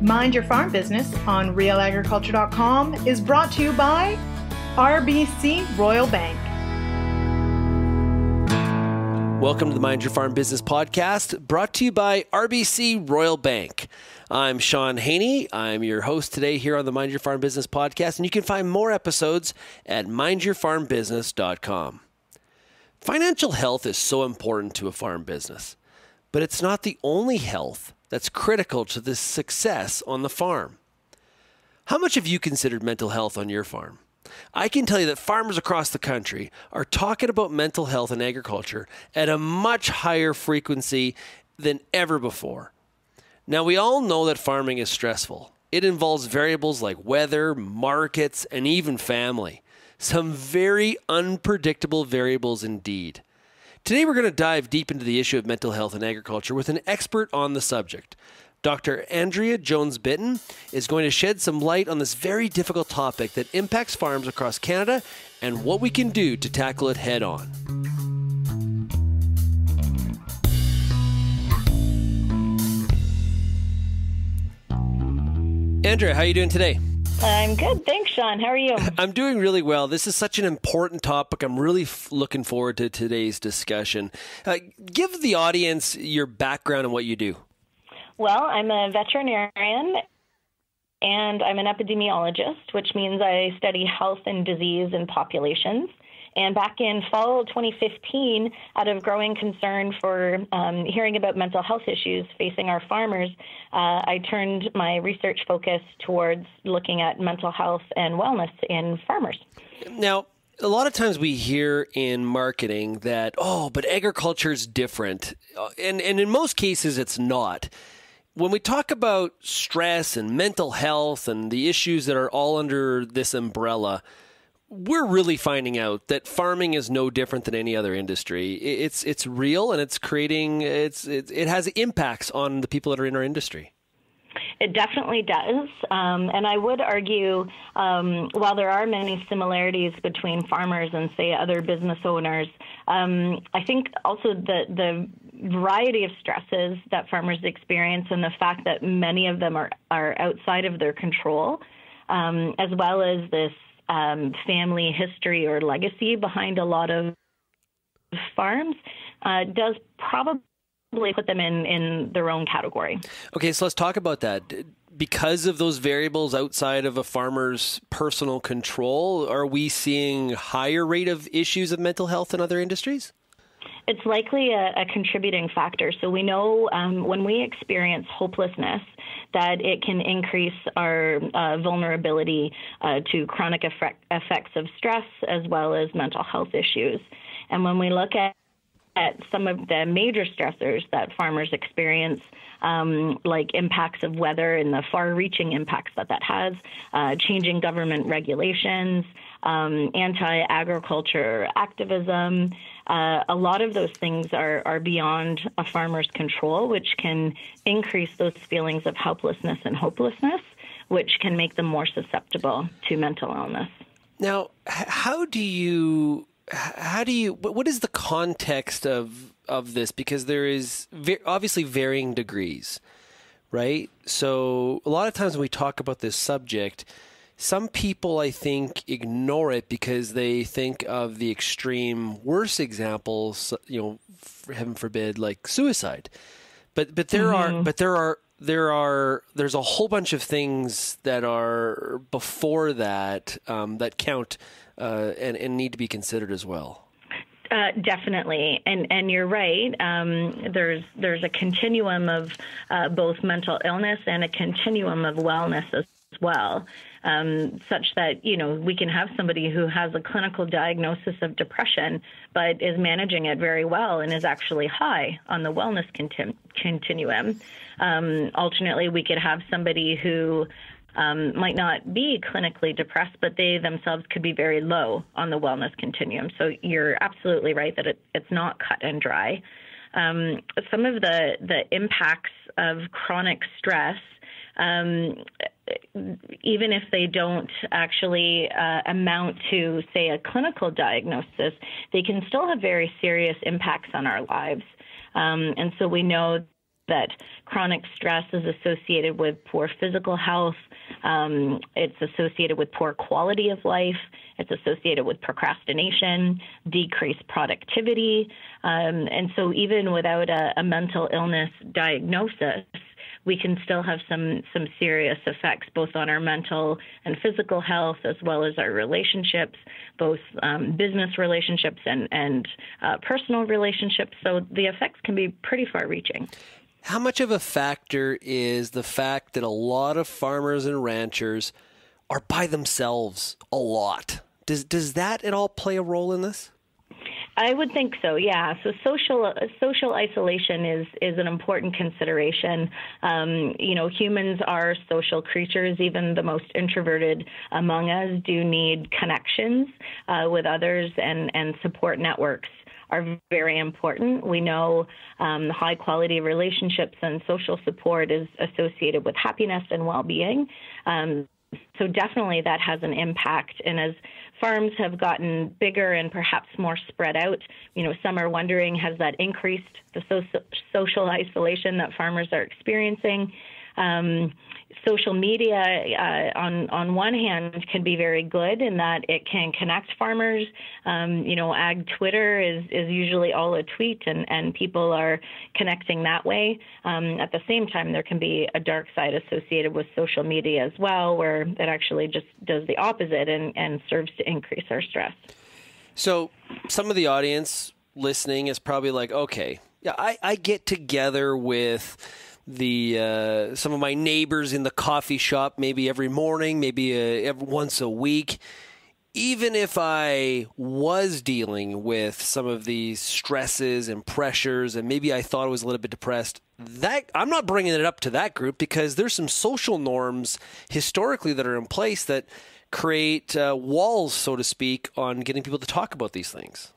Mind Your Farm Business on realagriculture.com is brought to you by RBC Royal Bank. Welcome to the Mind Your Farm Business podcast, brought to you by RBC Royal Bank. I'm Sean Haney. I'm your host today here on the Mind Your Farm Business podcast, and you can find more episodes at mindyourfarmbusiness.com. Financial health is so important to a farm business, but it's not the only health that's critical to the success on the farm. How much have you considered mental health on your farm? I can tell you that farmers across the country are talking about mental health in agriculture at a much higher frequency than ever before. Now, we all know that farming is stressful. It involves variables like weather, markets, and even family. Some very unpredictable variables indeed. Today, we're going to dive deep into the issue of mental health in agriculture with an expert on the subject. Dr. Andrea Jones-Bitton is going to shed some light on this very difficult topic that impacts farms across Canada and what we can do to tackle it head on. Andrea, how are you doing today? I'm good. Thanks, Sean. How are you? I'm doing really well. This is such an important topic. I'm really looking forward to today's discussion. Give the audience your background and what you do. Well, I'm a veterinarian and I'm an epidemiologist, which means I study health and disease in populations. And back in fall 2015, out of growing concern for hearing about mental health issues facing our farmers, I turned my research focus towards looking at mental health and wellness in farmers. Now, a lot of times we hear in marketing that, but agriculture is different. And in most cases, it's not. When we talk about stress and mental health and the issues that are all under this umbrella, we're really finding out that farming is no different than any other industry. It's real, and it's creating it has impacts on the people that are in our industry. It definitely does. And I would argue, while there are many similarities between farmers and, say, other business owners, I think also the variety of stresses that farmers experience and the fact that many of them are outside of their control, as well as this family history or legacy behind a lot of farms, does probably put them in their own category. Okay, so let's talk about that. Because of those variables outside of a farmer's personal control, are we seeing higher rate of issues of mental health in other industries? It's likely a contributing factor. So we know when we experience hopelessness, that it can increase our vulnerability to chronic effects of stress as well as mental health issues. And when we look at some of the major stressors that farmers experience, like impacts of weather and the far-reaching impacts that has, changing government regulations, anti-agriculture activism, a lot of those things are beyond a farmer's control, which can increase those feelings of helplessness and hopelessness, which can make them more susceptible to mental illness. Now, what is the context of this? Because there is obviously varying degrees, right? So a lot of times when we talk about this subject, some people, I think, ignore it because they think of the extreme worst examples, heaven forbid, like suicide. But there's a whole bunch of things that are before that that count and need to be considered as well. Definitely, and you're right. There's a continuum of both mental illness and a continuum of wellness as well, such that we can have somebody who has a clinical diagnosis of depression, but is managing it very well and is actually high on the wellness continuum. Alternately, we could have somebody who might not be clinically depressed, but they themselves could be very low on the wellness continuum. So you're absolutely right that it's not cut and dry. Some of the impacts of chronic stress, even if they don't actually amount to, say, a clinical diagnosis, they can still have very serious impacts on our lives. And so we know that chronic stress is associated with poor physical health. It's associated with poor quality of life. It's associated with procrastination, decreased productivity. And so even without a mental illness diagnosis, we can still have some serious effects both on our mental and physical health, as well as our relationships, both business relationships and personal relationships. So the effects can be pretty far-reaching. How much of a factor is the fact that a lot of farmers and ranchers are by themselves a lot? Does that at all play a role in this? I would think so, yeah. So social isolation is an important consideration. Humans are social creatures. Even the most introverted among us do need connections with others, and support networks are very important. We know high-quality relationships and social support is associated with happiness and well-being. So definitely that has an impact. And as farms have gotten bigger and perhaps more spread out, some are wondering, has that increased the social isolation that farmers are experiencing? Social media, on one hand, can be very good in that it can connect farmers. Ag Twitter is usually all a tweet, and people are connecting that way. At the same time, there can be a dark side associated with social media as well, where it actually just does the opposite and serves to increase our stress. So some of the audience listening is probably like, okay, yeah, I get together with some of my neighbors in the coffee shop, maybe every morning, maybe every once a week. Even if I was dealing with some of these stresses and pressures, and maybe I thought I was a little bit depressed, that I'm not bringing it up to that group, because there's some social norms historically that are in place that create walls, so to speak, on getting people to talk about these things.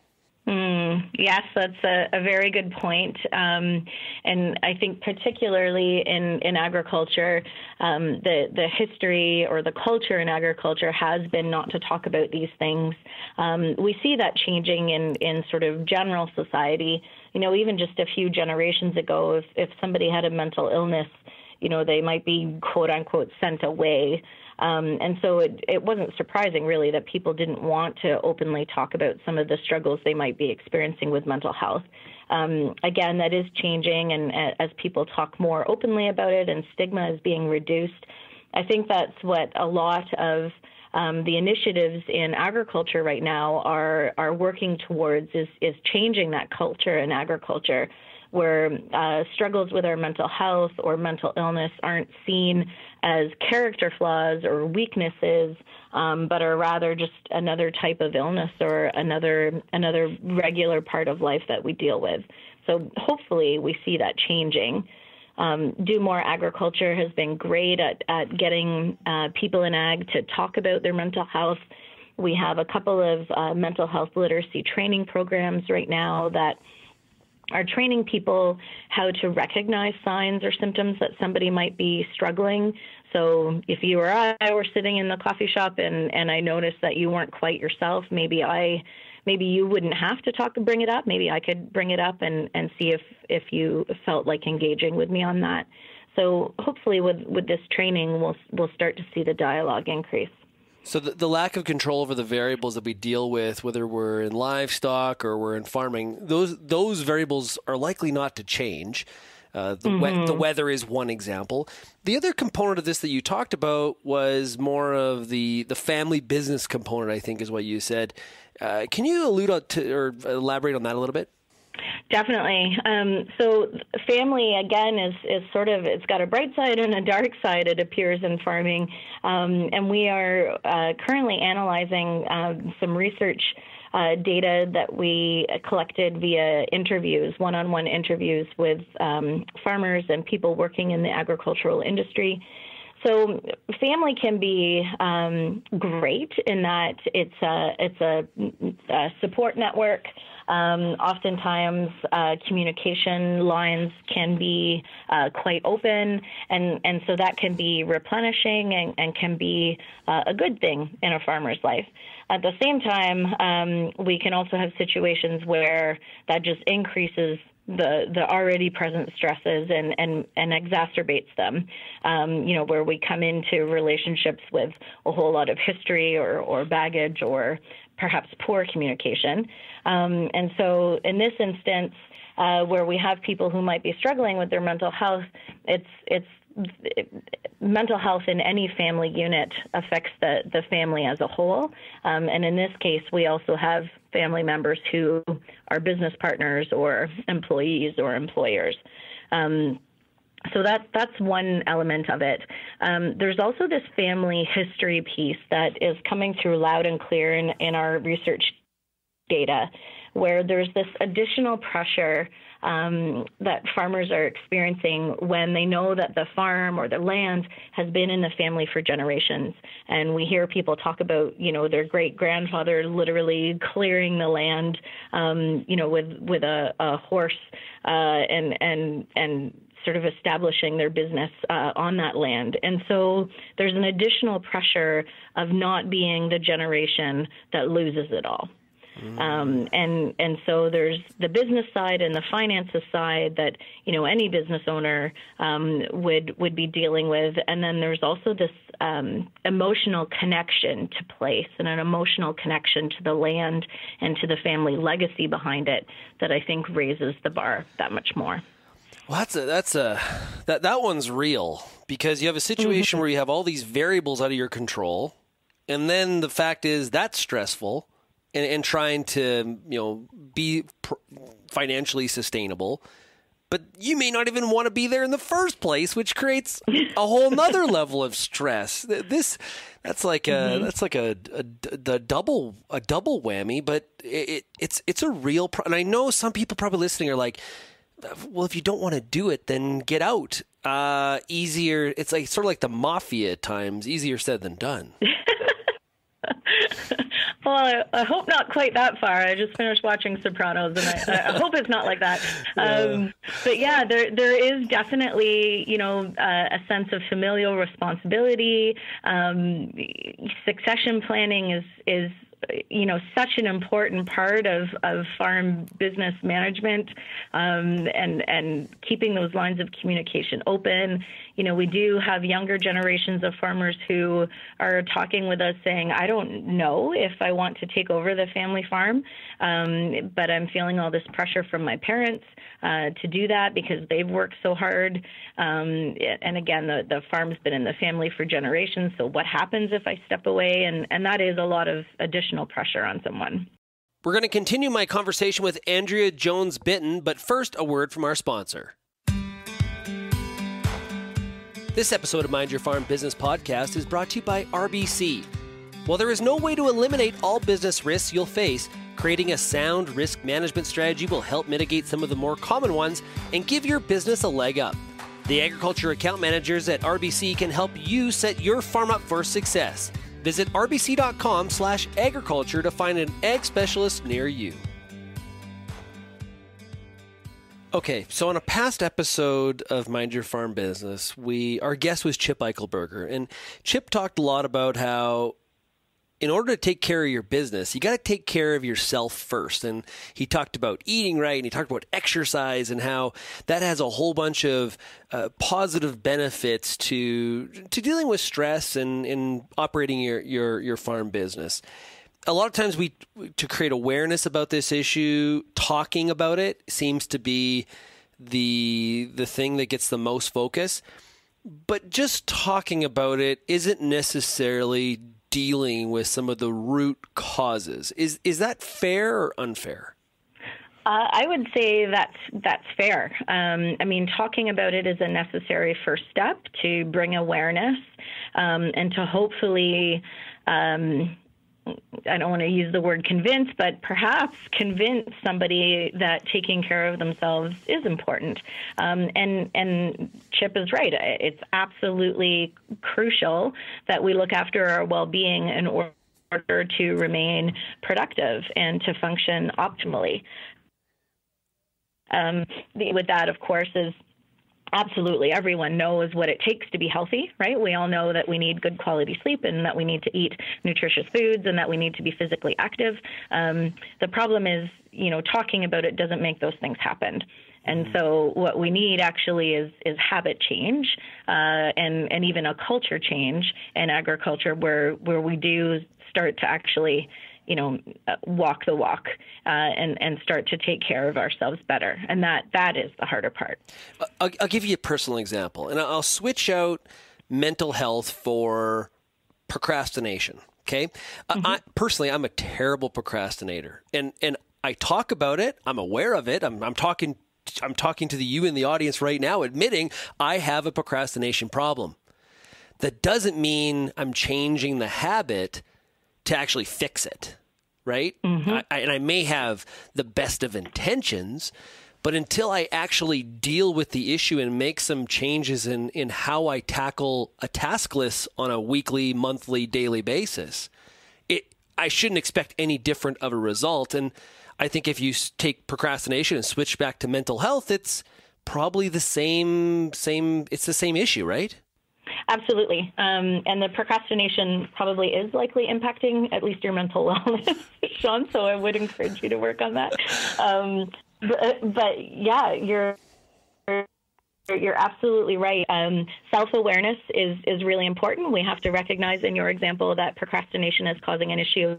Yes, that's a very good point. And I think particularly in agriculture, the history or the culture in agriculture has been not to talk about these things. We see that changing in sort of general society. Even just a few generations ago, if somebody had a mental illness, they might be, quote unquote, sent away. And so it wasn't surprising, really, that people didn't want to openly talk about some of the struggles they might be experiencing with mental health. Again, that is changing, and as people talk more openly about it and stigma is being reduced, I think that's what a lot of the initiatives in agriculture right now are working towards, is changing that culture in agriculture, where struggles with our mental health or mental illness aren't seen as character flaws or weaknesses, but are rather just another type of illness or another regular part of life that we deal with. So hopefully we see that changing. Do More Agriculture has been great at getting people in ag to talk about their mental health. We have a couple of mental health literacy training programs right now that are training people how to recognize signs or symptoms that somebody might be struggling. So if you or I were sitting in the coffee shop and I noticed that you weren't quite yourself, maybe you wouldn't have to bring it up. Maybe I could bring it up and see if you felt like engaging with me on that. So hopefully with this training, we'll start to see the dialogue increase. So the lack of control over the variables that we deal with, whether we're in livestock or we're in farming, those variables are likely not to change. The weather is one example. The other component of this that you talked about was more of the family business component, I think is what you said. Can you allude to or elaborate on that a little bit? Definitely. So family, again, is sort of, it's got a bright side and a dark side, it appears, in farming. And we are currently analyzing some research data that we collected via interviews, one-on-one interviews with farmers and people working in the agricultural industry. So family can be great in that it's a support network. Oftentimes, communication lines can be quite open, and so that can be replenishing and can be a good thing in a farmer's life. At the same time, we can also have situations where that just increases the already present stresses and exacerbates them, where we come into relationships with a whole lot of history or baggage or perhaps poor communication. And so in this instance, where we have people who might be struggling with their mental health, mental health in any family unit affects the family as a whole. And in this case, we also have family members who are business partners or employees or employers. So that's one element of it. There's also this family history piece that is coming through loud and clear in our research data, where there's this additional pressure that farmers are experiencing when they know that the farm or the land has been in the family for generations. And we hear people talk about, their great-grandfather literally clearing the land, with a horse and sort of establishing their business on that land. And so there's an additional pressure of not being the generation that loses it all. And so there's the business side and the finances side that, any business owner would be dealing with. And then there's also this emotional connection to place and an emotional connection to the land and to the family legacy behind it that I think raises the bar that much more. Well, that one's real, because you have a situation where you have all these variables out of your control, and then the fact is that's stressful. And trying to, be financially sustainable, but you may not even want to be there in the first place, which creates a whole nother level of stress. That's like a double whammy, but it's a real and I know some people probably listening are like, well, if you don't want to do it, then get out. Easier. It's like sort of like the mafia at times. Easier said than done. Well, I hope not quite that far. I just finished watching Sopranos, and I hope it's not like that. But yeah, there is definitely, a sense of familial responsibility. Succession planning is such an important part of farm business management, and keeping those lines of communication open. We do have younger generations of farmers who are talking with us saying, I don't know if I want to take over the family farm, but I'm feeling all this pressure from my parents to do that because they've worked so hard. And again, the farm's been in the family for generations. So what happens if I step away? And that is a lot of additional pressure on someone. We're going to continue my conversation with Andrea Jones-Bitton, but first, a word from our sponsor. This episode of Mind Your Farm Business Podcast is brought to you by RBC. While there is no way to eliminate all business risks you'll face, creating a sound risk management strategy will help mitigate some of the more common ones and give your business a leg up. The agriculture account managers at RBC can help you set your farm up for success. Visit rbc.com/agriculture to find an ag specialist near you. Okay, so on a past episode of Mind Your Farm Business, our guest was Chip Eichelberger, and Chip talked a lot about how in order to take care of your business, you got to take care of yourself first. And he talked about eating right, and he talked about exercise and how that has a whole bunch of positive benefits to dealing with stress and operating your farm business. A lot of times to create awareness about this issue, talking about it seems to be the thing that gets the most focus. But just talking about it isn't necessarily dealing with some of the root causes. Is that fair or unfair? I would say that's fair. Talking about it is a necessary first step to bring awareness and to hopefully, I don't want to use the word convince, but perhaps convince somebody that taking care of themselves is important. And Chip is right. It's absolutely crucial that we look after our well-being in order to remain productive and to function optimally. With that, of course, is absolutely everyone knows what it takes to be healthy, right? We all know that we need good quality sleep and that we need to eat nutritious foods and that we need to be physically active. The problem is, talking about it doesn't make those things happen. And so what we need actually is habit change and even a culture change in agriculture where we do start to actually, walk the walk and start to take care of ourselves better. And that is the harder part. I'll give you a personal example, and I'll switch out mental health for procrastination. Okay. Personally, I'm a terrible procrastinator, and I talk about it. I'm aware of it. I'm talking to you in the audience right now, admitting I have a procrastination problem. That doesn't mean I'm changing the habit to actually fix it, right? I may have the best of intentions, but until I actually deal with the issue and make some changes in how I tackle a task list on a weekly, monthly, daily basis, I shouldn't expect any different of a result. And I think if you take procrastination and switch back to mental health, it's probably the same. It's the same issue, right? Absolutely. And the procrastination probably is likely impacting at least your mental wellness, Sean. So I would encourage you to work on that. But yeah, you're absolutely right. Self-awareness is really important. We have to recognize in your example that procrastination is causing an issue.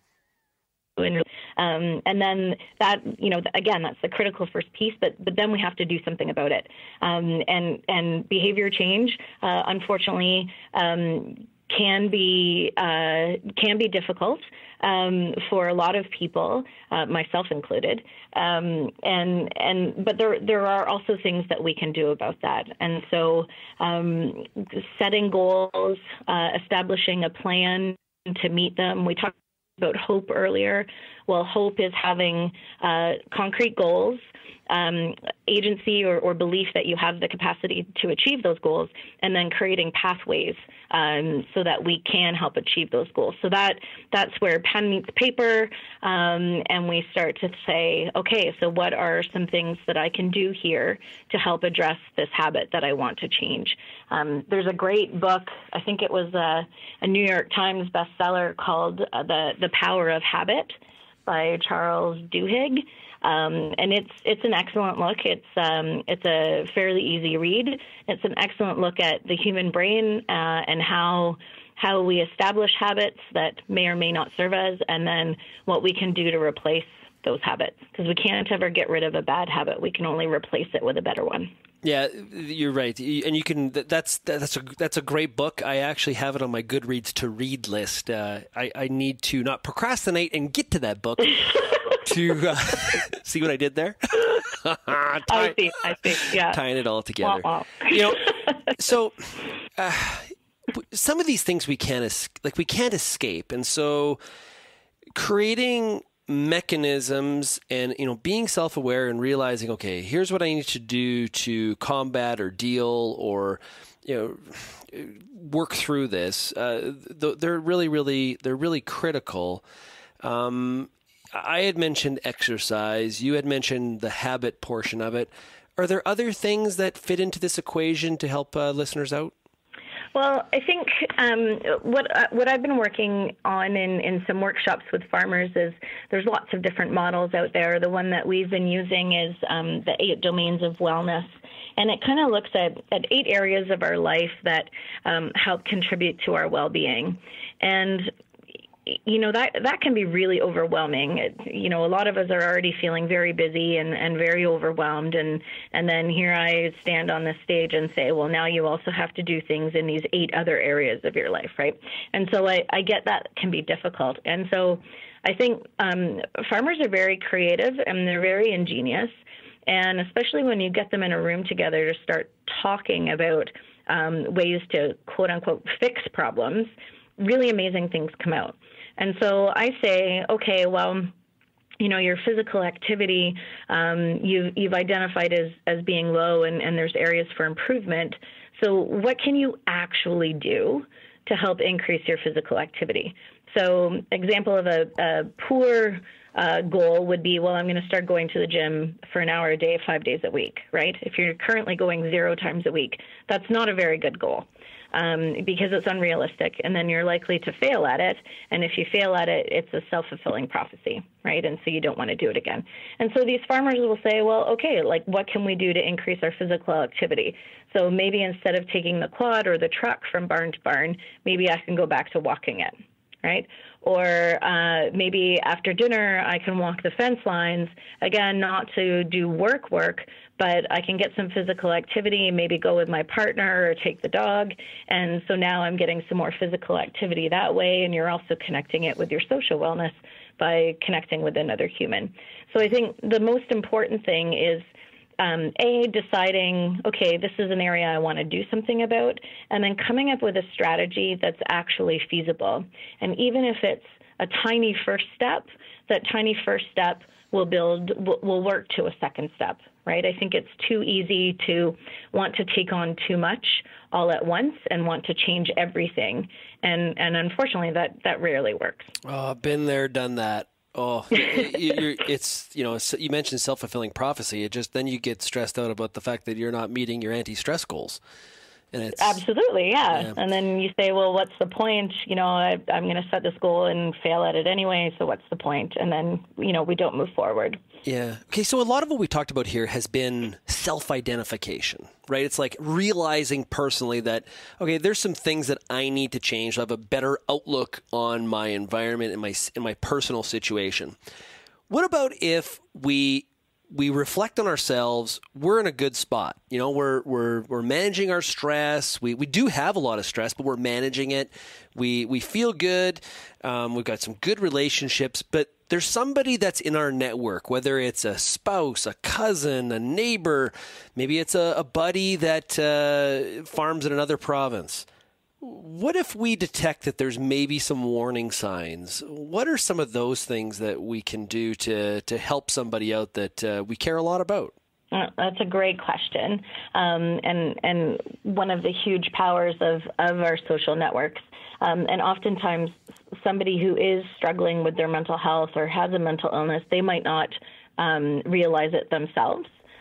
And then that, again, that's the critical first piece, but then we have to do something about it. And behavior change, unfortunately, can be difficult for a lot of people, myself included. But there are also things that we can do about that. And so setting goals, establishing a plan to meet them. We talked about hope earlier. Well, hope is having concrete goals, agency or belief that you have the capacity to achieve those goals, and then creating pathways so that we can help achieve those goals. So that's where pen meets paper, and we start to say, okay, so what are some things that I can do here to help address this habit that I want to change? There's a great book, I think it was a New York Times bestseller called The Power of Habit by Charles Duhigg. And it's an excellent look. It's a fairly easy read. It's an excellent look at the human brain and how we establish habits that may or may not serve us, and then what we can do to replace those habits. Because we can't ever get rid of a bad habit. We can only replace it with a better one. Yeah, you're right, and you can. That's a great book. I actually have it on my Goodreads to read list. I need to not procrastinate and get to that book. To see what I did there? I see. Yeah, tying it all together. Wow. So some of these things we can't escape, and so creating mechanisms and being self-aware and realizing, okay, here's what I need to do to combat or deal or work through this. They're really critical. I had mentioned exercise. You had mentioned the habit portion of it. Are there other things that fit into this equation to help listeners out? Well, I think what I've been working on in some workshops with farmers is there's lots of different models out there. The one that we've been using is the 8 domains of wellness. And it kind of looks at 8 areas of our life that help contribute to our well-being. And that can be really overwhelming. A lot of us are already feeling very busy and very overwhelmed. And then here I stand on this stage and say, well, now you also have to do things in these 8 other areas of your life, right? And so I get that can be difficult. And so I think farmers are very creative and they're very ingenious. And especially when you get them in a room together to start talking about ways to, quote unquote, fix problems, really amazing things come out. And so I say, okay, well, your physical activity, you've identified as being low and there's areas for improvement. So what can you actually do to help increase your physical activity? So example of a poor goal would be, well, I'm going to start going to the gym for an hour a day, 5 days a week, right? If you're currently going 0 times a week, that's not a very good goal. because it's unrealistic, and then you're likely to fail at it. And if you fail at it, it's a self-fulfilling prophecy, right? And so you don't want to do it again. And so these farmers will say, well, okay, like what can we do to increase our physical activity? So maybe instead of taking the quad or the truck from barn to barn, maybe I can go back to walking it, right? Or maybe after dinner, I can walk the fence lines, again, not to do work, but I can get some physical activity, maybe go with my partner or take the dog. And so now I'm getting some more physical activity that way, and you're also connecting it with your social wellness by connecting with another human. So I think the most important thing is deciding, okay, this is an area I want to do something about, and then coming up with a strategy that's actually feasible. And even if it's a tiny first step, that tiny first step will work to a second step, right? I think it's too easy to want to take on too much all at once and want to change everything. And unfortunately, that rarely works. Oh, been there, done that. Oh, it's, you know, you mentioned self-fulfilling prophecy. Then you get stressed out about the fact that you're not meeting your anti-stress goals. And it's absolutely, yeah. And then you say, well, what's the point? You know, I'm going to set this goal and fail at it anyway, so what's the point? And then, you know, we don't move forward. Yeah. Okay, so a lot of what we talked about here has been self-identification, right? It's like realizing personally that, okay, there's some things that I need to change to have a better outlook on my environment and my personal situation. What about if we reflect on ourselves, we're in a good spot. You know, we're managing our stress. We do have a lot of stress, but we're managing it. We feel good. We've got some good relationships, but there's somebody that's in our network, whether it's a spouse, a cousin, a neighbor, maybe it's a buddy that farms in another province. What if we detect that there's maybe some warning signs? What are some of those things that we can do to help somebody out that we care a lot about? That's a great question. And one of the huge powers of our social networks. And oftentimes somebody who is struggling with their mental health or has a mental illness, they might not realize it themselves.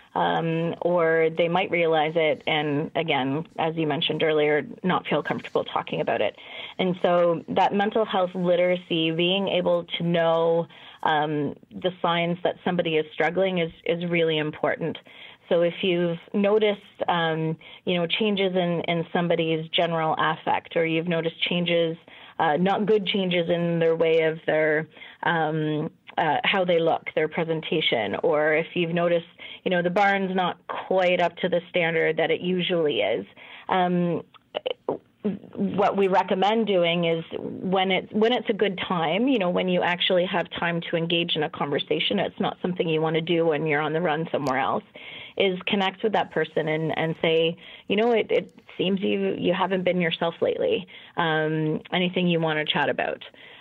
Or they might realize it and, again, as you mentioned earlier, not feel comfortable talking about it. And so that mental health literacy, being able to know the signs that somebody is struggling is really important. So if you've noticed, changes in somebody's general affect, or you've noticed changes, not good changes in their way of their how they look, their presentation, or if you've noticed, the barn's not quite up to the standard that it usually is. What we recommend doing is when it's a good time, when you actually have time to engage in a conversation, it's not something you want to do when you're on the run somewhere else, is connect with that person and say, it seems you haven't been yourself lately. Anything you want to chat about?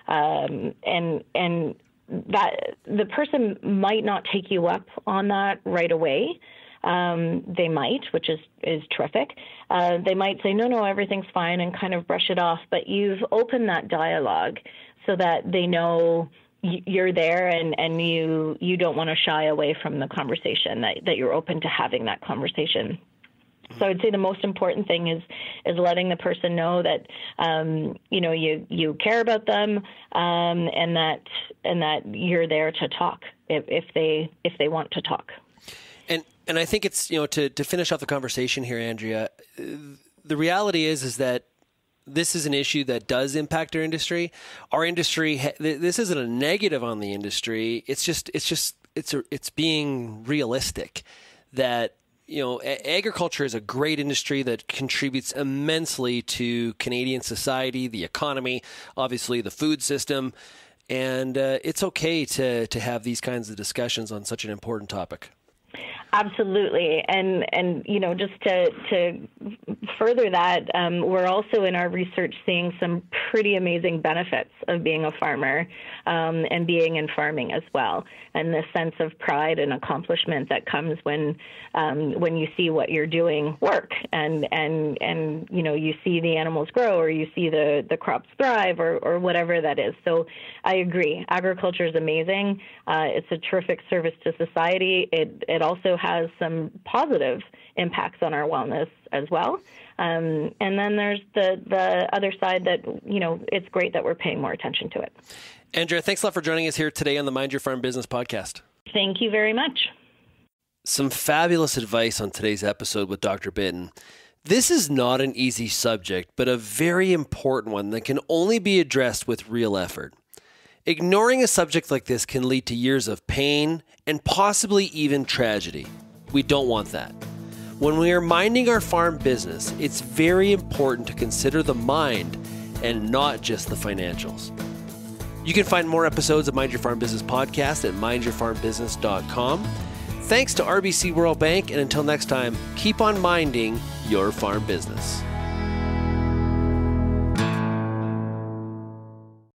And that the person might not take you up on that right away. They might, which is terrific. They might say, no, everything's fine, and kind of brush it off. But you've opened that dialogue so that they know you're there and you don't want to shy away from the conversation, that you're open to having that conversation. So I'd say the most important thing is letting the person know that you care about them, and that you're there to talk if they want to talk. And I think it's to finish off the conversation here, Andrea, the reality is that this is an issue that does impact our industry. Our industry, this isn't a negative on the industry. It's being realistic that. Agriculture is a great industry that contributes immensely to Canadian society, the economy, obviously the food system, and it's okay to have these kinds of discussions on such an important topic. Absolutely. And just to further that, we're also in our research seeing some pretty amazing benefits of being a farmer and being in farming as well. And the sense of pride and accomplishment that comes when you see what you're doing work and you see the animals grow, or you see the crops thrive, or whatever that is. So I agree. Agriculture is amazing. It's a terrific service to society. It also has some positive impacts on our wellness as well. And then there's the other side that, it's great that we're paying more attention to it. Andrea, thanks a lot for joining us here today on the Mind Your Farm Business podcast. Thank you very much. Some fabulous advice on today's episode with Dr. Bitton. This is not an easy subject, but a very important one that can only be addressed with real effort. Ignoring a subject like this can lead to years of pain and possibly even tragedy. We don't want that. When we are minding our farm business, it's very important to consider the mind and not just the financials. You can find more episodes of Mind Your Farm Business podcast at mindyourfarmbusiness.com. Thanks to RBC Royal Bank, and until next time, keep on minding your farm business.